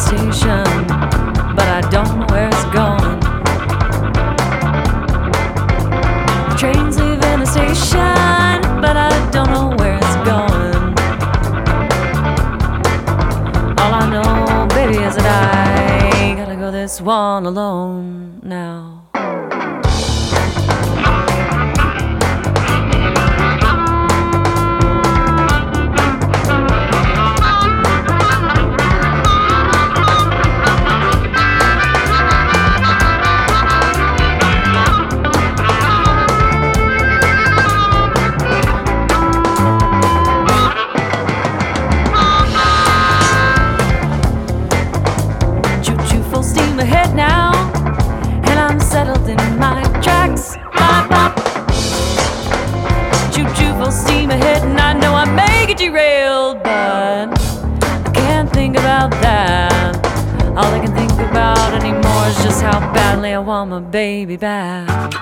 station, but I don't know where it's going. Train's leaving the station, but I don't know where it's going. All I know, baby, is that I gotta go this one alone now. Steam ahead now, and I'm settled in my tracks. Bop, bop. Choo-choo, full steam ahead, and I know I may get derailed, but I can't think about that. All I can think about anymore is just how badly I want my baby back.